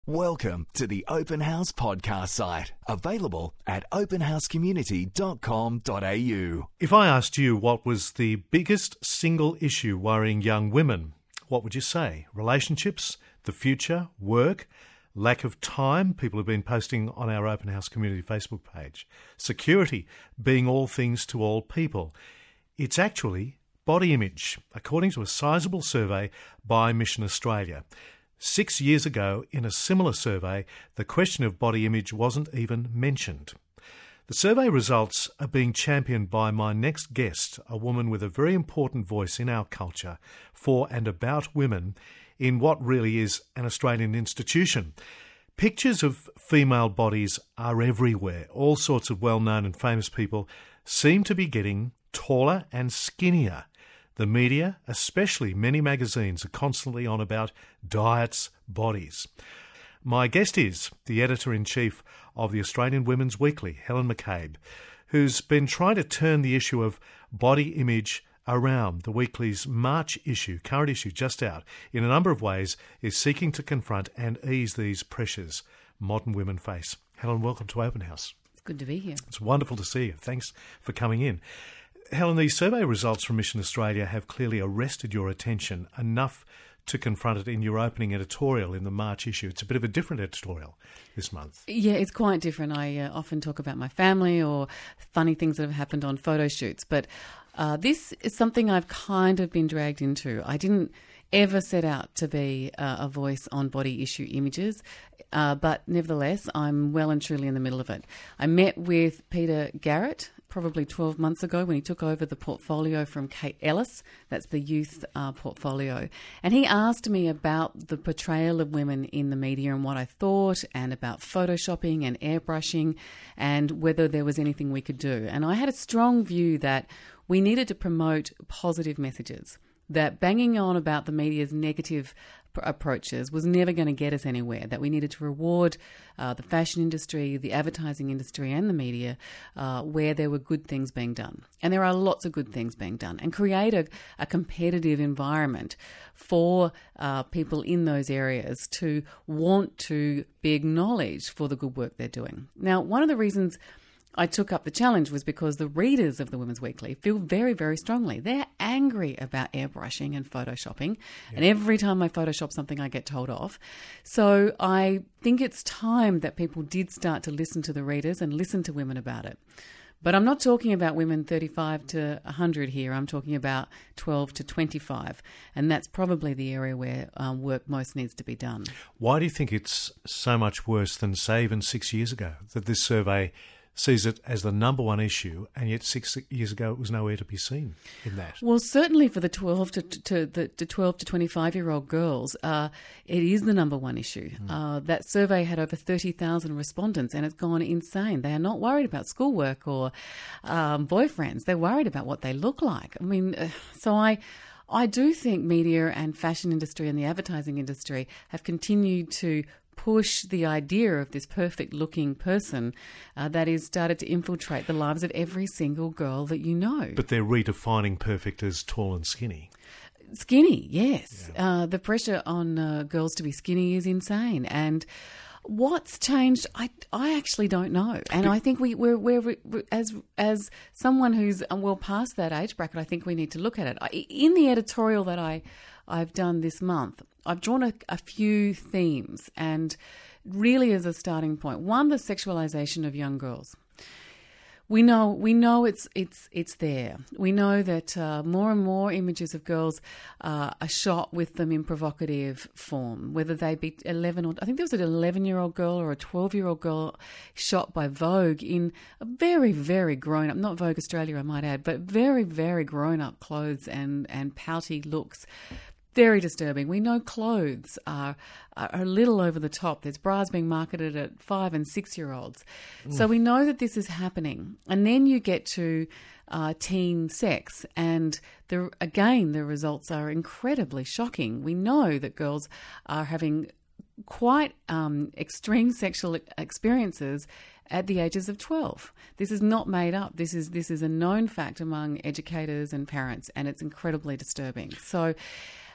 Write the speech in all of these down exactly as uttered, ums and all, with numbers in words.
Welcome to the Open House podcast site, available at open house community dot com dot a u. If I asked you what was the biggest single issue worrying young women, what would you say? Relationships, the future, work, lack of time, people have been posting on our Open House Community Facebook page, security, being all things to all people. It's actually body image, according to a sizable survey by Mission Australia. Six years ago, in a similar survey, the question of body image wasn't even mentioned. The survey results are being championed by my next guest, a woman with a very important voice in our culture for and about women in what really is an Australian institution. Pictures of female bodies are everywhere. All sorts of well-known and famous people seem to be getting taller and skinnier. The media, especially many magazines, are constantly on about diets, bodies. My guest is the editor-in-chief of the Australian Women's Weekly, Helen McCabe, who's been trying to turn the issue of body image around. The weekly's March issue, current issue just out, in a number of ways is seeking to confront and ease these pressures modern women face. Helen, welcome to Open House. It's good to be here. It's wonderful to see you. Thanks for coming in. Helen, these survey results from Mission Australia have clearly arrested your attention enough to confront it in your opening editorial in the March issue. It's a bit of a different editorial this month. Yeah, it's quite different. I uh, often talk about my family or funny things that have happened on photo shoots, but uh, this is something I've kind of been dragged into. I didn't ever set out to be uh, a voice on body issue images, uh, but nevertheless, I'm well and truly in the middle of it. I met with Peter Garrett probably twelve months ago when he took over the portfolio from Kate Ellis. That's the youth uh, portfolio. And he asked me about the portrayal of women in the media and what I thought, and about photoshopping and airbrushing, and whether there was anything we could do. And I had a strong view that we needed to promote positive messages, that banging on about the media's negative pr- approaches was never going to get us anywhere, that we needed to reward uh, the fashion industry, the advertising industry and the media uh, where there were good things being done. And there are lots of good things being done, and create a, a competitive environment for uh, people in those areas to want to be acknowledged for the good work they're doing. Now, one of the reasons I took up the challenge was because the readers of the Women's Weekly feel very, very strongly. They're angry about airbrushing and photoshopping, yeah. And every time I Photoshop something, I get told off. So I think it's time that people did start to listen to the readers and listen to women about it. But I'm not talking about women thirty-five to one hundred here. I'm talking about twelve to twenty-five. And that's probably the area where um, work most needs to be done. Why do you think it's so much worse than, say, even six years ago, that this survey sees it as the number one issue, and yet six years ago it was nowhere to be seen in that? Well, certainly for the twelve to, to the to twelve to twenty-five-year-old girls, uh, it is the number one issue. Mm. Uh, that survey had over thirty thousand respondents, and it's gone insane. They are not worried about schoolwork or um, boyfriends. They're worried about what they look like. I mean, uh, so I... I do think media and fashion industry and the advertising industry have continued to push the idea of this perfect-looking person uh, that is started to infiltrate the lives of every single girl that you know. But they're redefining perfect as tall and skinny. Skinny, yes. Yeah. Uh, the pressure on uh, girls to be skinny is insane. And what's changed? I, I actually don't know, and I think we we're, we're, we're as as someone who's well past that age bracket, I think we need to look at it. I, in the editorial that I I've done this month, I've drawn a, a few themes, and really as a starting point, one, the sexualization of young girls. We know we know it's it's it's there. We know that uh, more and more images of girls uh, are shot with them in provocative form, whether they be eleven or I think there was an eleven-year-old girl or a twelve-year-old girl shot by Vogue in a very very grown-up, not Vogue Australia I might add, but very very grown-up clothes and and pouty looks. Very disturbing. We know clothes are, are a little over the top. There's bras being marketed at five and six-year-olds. Mm. So we know that this is happening. And then you get to uh, teen sex, and the, again, the results are incredibly shocking. We know that girls are having quite um, extreme sexual experiences at the ages of twelve. This is not made up. This is this is a known fact among educators and parents, and it's incredibly disturbing. So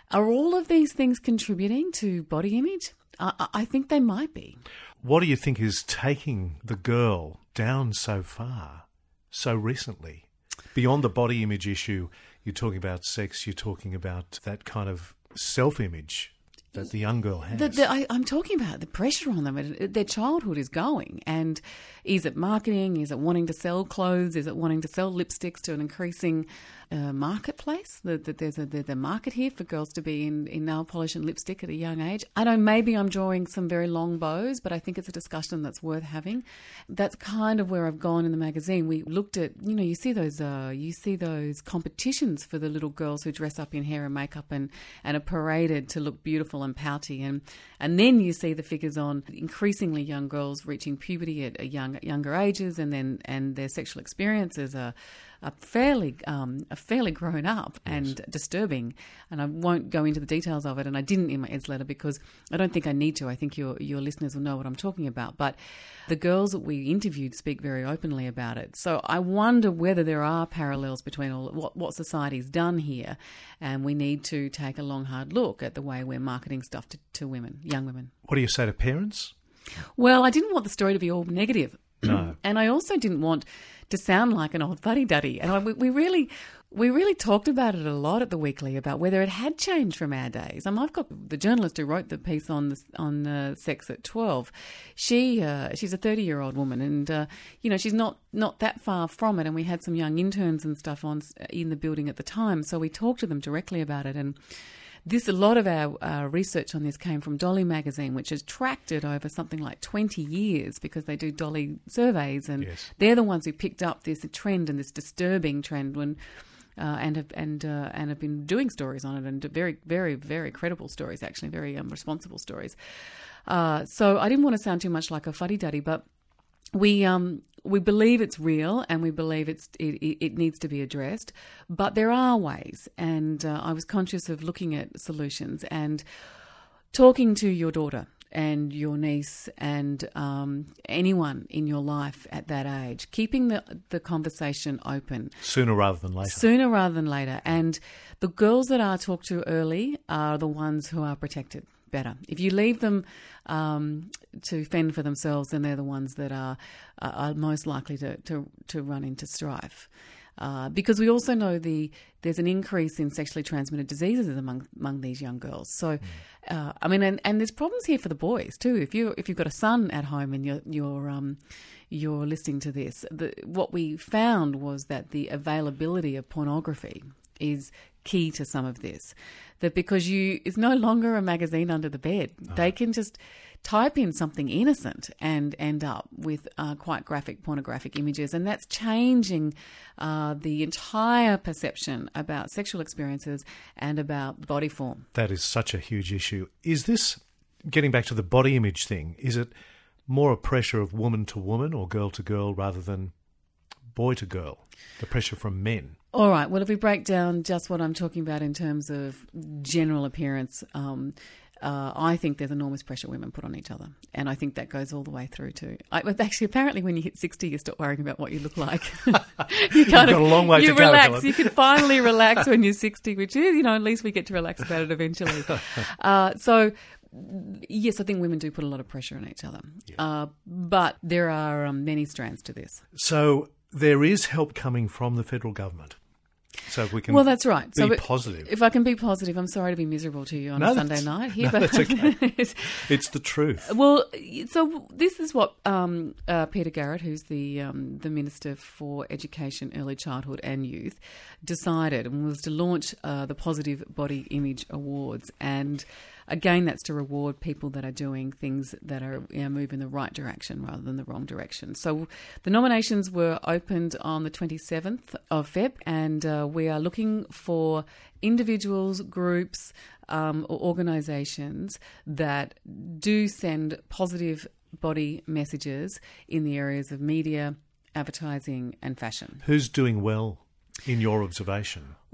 Are all of these things contributing to body image? I, I think they might be. What do you think is taking the girl down so far, so recently? Beyond the body image issue, you're talking about sex, you're talking about that kind of self-image that the young girl has. The, the, I, I'm talking about the pressure on them. Their childhood is going. And is it marketing? Is it wanting to sell clothes? Is it wanting to sell lipsticks to an increasing uh, marketplace? That the, there's a the, the market here for girls to be in, in nail polish and lipstick at a young age. I know maybe I'm drawing some very long bows, but I think it's a discussion that's worth having. That's kind of where I've gone in the magazine. We looked at, you know, you see those uh, you see those competitions for the little girls who dress up in hair and makeup and, and are paraded to look beautiful and pouty, and and then you see the figures on increasingly young girls reaching puberty at a young younger ages, and then and their sexual experiences are, are fairly um, are fairly grown up and yes. disturbing. And I won't go into the details of it, and I didn't in my Ed's letter because I don't think I need to. I think your your listeners will know what I'm talking about. But the girls that we interviewed speak very openly about it. So I wonder whether there are parallels between all what what society's done here, and we need to take a long hard look at the way we're marketing stuff to, to women, young women. What do you say to parents? Well, I didn't want the story to be all negative. No. And I also didn't want to sound like an old fuddy-duddy. And I, we, we really we really talked about it a lot at the Weekly, about whether it had changed from our days. I mean, I've got the journalist who wrote the piece on the, on uh, sex at twelve. She uh, she's a thirty-year-old woman, and uh, you know she's not not that far from it. And we had some young interns and stuff on in the building at the time, so we talked to them directly about it. And This, a lot of our uh, research on this came from Dolly magazine, which has tracked it over something like twenty years because they do Dolly surveys, and yes. they're the ones who picked up this trend and this disturbing trend when uh, and have and uh, and have been doing stories on it, and very, very, very credible stories, actually, very um, responsible stories. Uh, so I didn't want to sound too much like a fuddy-duddy, but we um we believe it's real, and we believe it's it, it needs to be addressed. But there are ways, and uh, I was conscious of looking at solutions and talking to your daughter and your niece and um, anyone in your life at that age, keeping the the conversation open. Sooner rather than later. Sooner rather than later. And the girls that are talked to early are the ones who are protected better. If you leave them um, to fend for themselves, then they're the ones that are, are most likely to, to, to run into strife. Uh, because we also know the there's an increase in sexually transmitted diseases among among these young girls. So, uh, I mean, and, and there's problems here for the boys too. If you if you've got a son at home and you're you're um you're listening to this, the, what we found was that the availability of pornography is key to some of this. That because you it's no longer a magazine under the bed. Oh. They can just type in something innocent and end up with uh, quite graphic pornographic images, and that's changing uh, the entire perception about sexual experiences and about body form. That is such a huge issue. Is this, getting back to the body image thing, is it more a pressure of woman to woman or girl to girl rather than boy to girl, the pressure from men? All right, well, if we break down just what I'm talking about in terms of general appearance, um, uh, I think there's enormous pressure women put on each other. And I think that goes all the way through to... I, actually, apparently, when you hit sixty, you stop worrying about what you look like. you kind You've got of, a long way you to relax. go, Helen. You can finally relax when you're sixty, which is, you know, at least we get to relax about it eventually. Uh, so... Yes, I think women do put a lot of pressure on each other. Yeah. Uh, but there are um, many strands to this. So there is help coming from the federal government. So if we can well, that's right. be so, positive. If I can be positive, I'm sorry to be miserable to you on no, a Sunday night here. No, but that's okay. It's the truth. Well, so this is what um, uh, Peter Garrett, who's the um, the Minister for Education, Early Childhood and Youth, decided and was to launch uh, the Positive Body Image Awards. And again, that's to reward people that are doing things that are you know, move in the right direction rather than the wrong direction. So the nominations were opened on the twenty-seventh of February, and uh, we are looking for individuals, groups, um, or organisations that do send positive body messages in the areas of media, advertising and fashion. Who's doing well in your observation?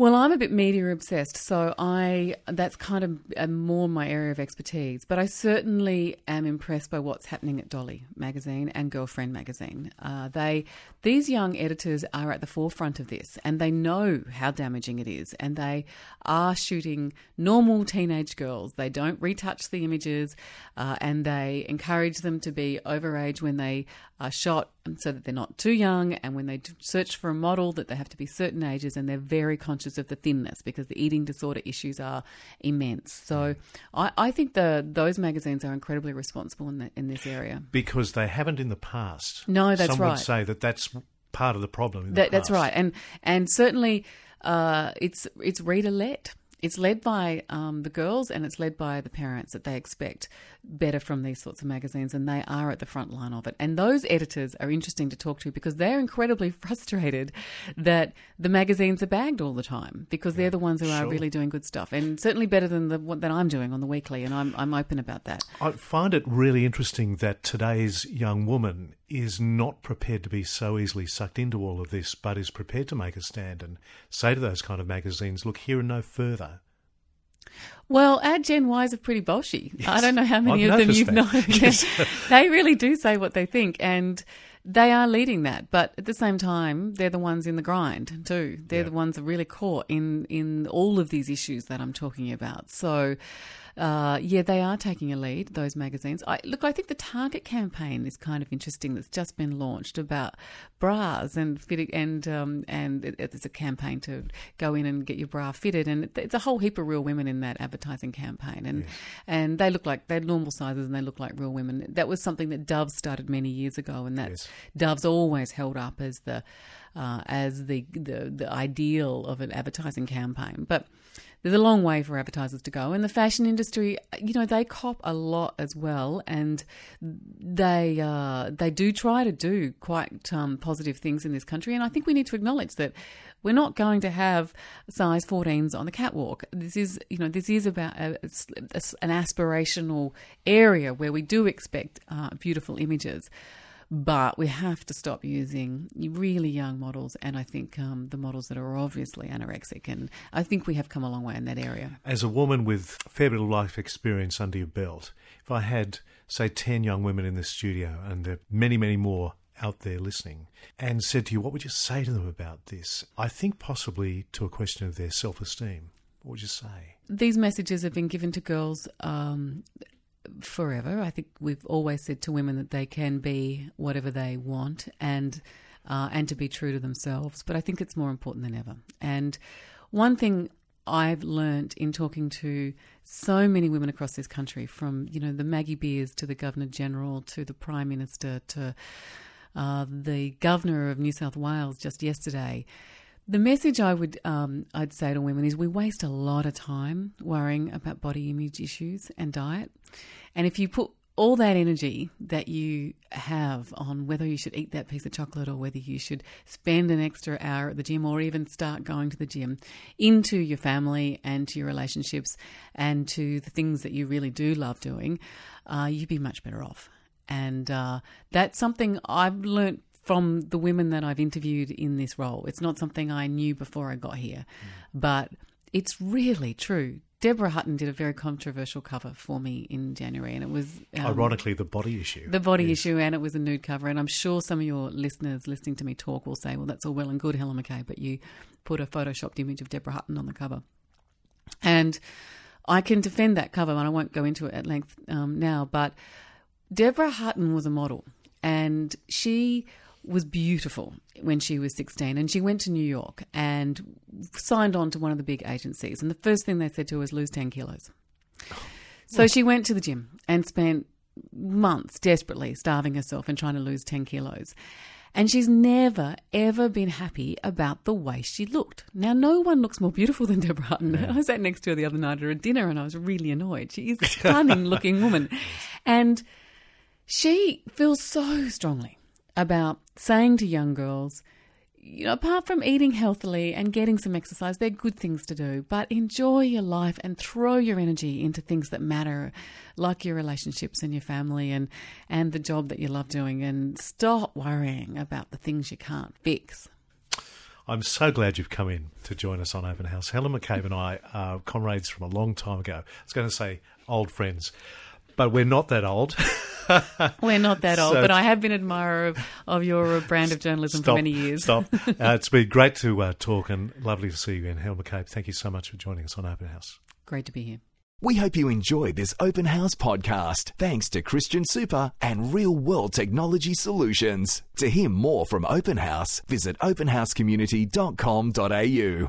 Well, I'm a bit media obsessed, so I that's kind of uh, more my area of expertise. But I certainly am impressed by what's happening at Dolly magazine and Girlfriend magazine. Uh, they these young editors are at the forefront of this, and they know how damaging it is, and they are shooting normal teenage girls. They don't retouch the images, uh, and they encourage them to be overage when they are shot, so that they're not too young, and when they search for a model that they have to be certain ages, and they're very conscious of the thinness because the eating disorder issues are immense. So I, I think the those magazines are incredibly responsible in the, in this area. Because they haven't in the past. No, that's Some right. would say that that's part of the problem in that, the past. That's right. And and certainly uh, it's it's reader-led. It's led by um, the girls, and it's led by the parents, that they expect better from these sorts of magazines, and they are at the front line of it. And those editors are interesting to talk to because they're incredibly frustrated that the magazines are bagged all the time, because they're the ones who are Sure. really doing good stuff, and certainly better than the what that I'm doing on the weekly, and I'm I'm open about that. I find it really interesting that today's young woman is not prepared to be so easily sucked into all of this, but is prepared to make a stand and say to those kind of magazines, look here and no further. Well, our Gen Ys are pretty bolshy. Yes. I don't know how many I've of them noticed you've that. known. Yes. They really do say what they think, and they are leading that. But at the same time, they're the ones in the grind too. They're Yeah. the ones that are really caught in, in all of these issues that I'm talking about. So, uh, yeah, they are taking a lead, those magazines. I, look, I think the Target campaign is kind of interesting. That's just been launched about bras and fitting, and um, and it, it's a campaign to go in and get your bra fitted, and it, it's a whole heap of real women in that advertising campaign, and Yes. and they look like they're normal sizes and they look like real women. That was something that Dove started many years ago, and that's Yes. Dove's always held up as the uh, as the, the the ideal of an advertising campaign, but there's a long way for advertisers to go. And the fashion industry, you know, they cop a lot as well, and they uh, they do try to do quite um, positive things in this country. And I think we need to acknowledge that we're not going to have size fourteens on the catwalk. This is, you know, this is about a, a, an aspirational area where we do expect uh, beautiful images. But we have to stop using really young models, and I think um, the models that are obviously anorexic. And I think we have come a long way in that area. As a woman with a fair bit of life experience under your belt, if I had, say, ten young women in the studio, and there are many, many more out there listening, and said to you, what would you say to them about this? I think possibly to a question of their self-esteem. What would you say? These messages have been given to girls um, forever. I think we've always said to women that they can be whatever they want, and uh, and to be true to themselves. But I think it's more important than ever. And one thing I've learnt in talking to so many women across this country, from, you know, the Maggie Beers to the Governor General to the Prime Minister to uh, the Governor of New South Wales just yesterday, the message I would um, I'd say to women is we waste a lot of time worrying about body image issues and diet. And if you put all that energy that you have on whether you should eat that piece of chocolate or whether you should spend an extra hour at the gym or even start going to the gym into your family and to your relationships and to the things that you really do love doing, uh, you'd be much better off. And uh, that's something I've learnt from the women that I've interviewed in this role. It's not something I knew before I got here, mm. but it's really true. Deborah Hutton did a very controversial cover for me in January, and it was... Um, Ironically, the body issue. The body yes. issue, and it was a nude cover. And I'm sure some of your listeners listening to me talk will say, well, that's all well and good, Helen McKay, but you put a photoshopped image of Deborah Hutton on the cover. And I can defend that cover, and I won't go into it at length um, now, but Deborah Hutton was a model, and she was beautiful when she was sixteen, and she went to New York and signed on to one of the big agencies, and the first thing they said to her was lose ten kilos. So she went to the gym and spent months desperately starving herself and trying to lose ten kilos. And she's never, ever been happy about the way she looked. Now, no one looks more beautiful than Deborah Hutton. Yeah. I sat next to her the other night at a dinner and I was really annoyed. She is a stunning looking woman. And she feels so strongly about saying to young girls, you know, apart from eating healthily and getting some exercise, they're good things to do, but enjoy your life and throw your energy into things that matter, like your relationships and your family and, and the job that you love doing, and stop worrying about the things you can't fix. I'm so glad you've come in to join us on Open House. Helen McCabe and I are comrades from a long time ago. I was going to say old friends, but we're not that old. We're not that old, So- but I have been an admirer of, of your brand of journalism Stop, for many years. Stop. Uh, it's been great to uh, talk and lovely to see you again. Helen McCabe, thank you so much for joining us on Open House. Great to be here. We hope you enjoyed this Open House podcast, thanks to Christian Super and Real World Technology Solutions. To hear more from Open House, visit open house community dot com dot a u.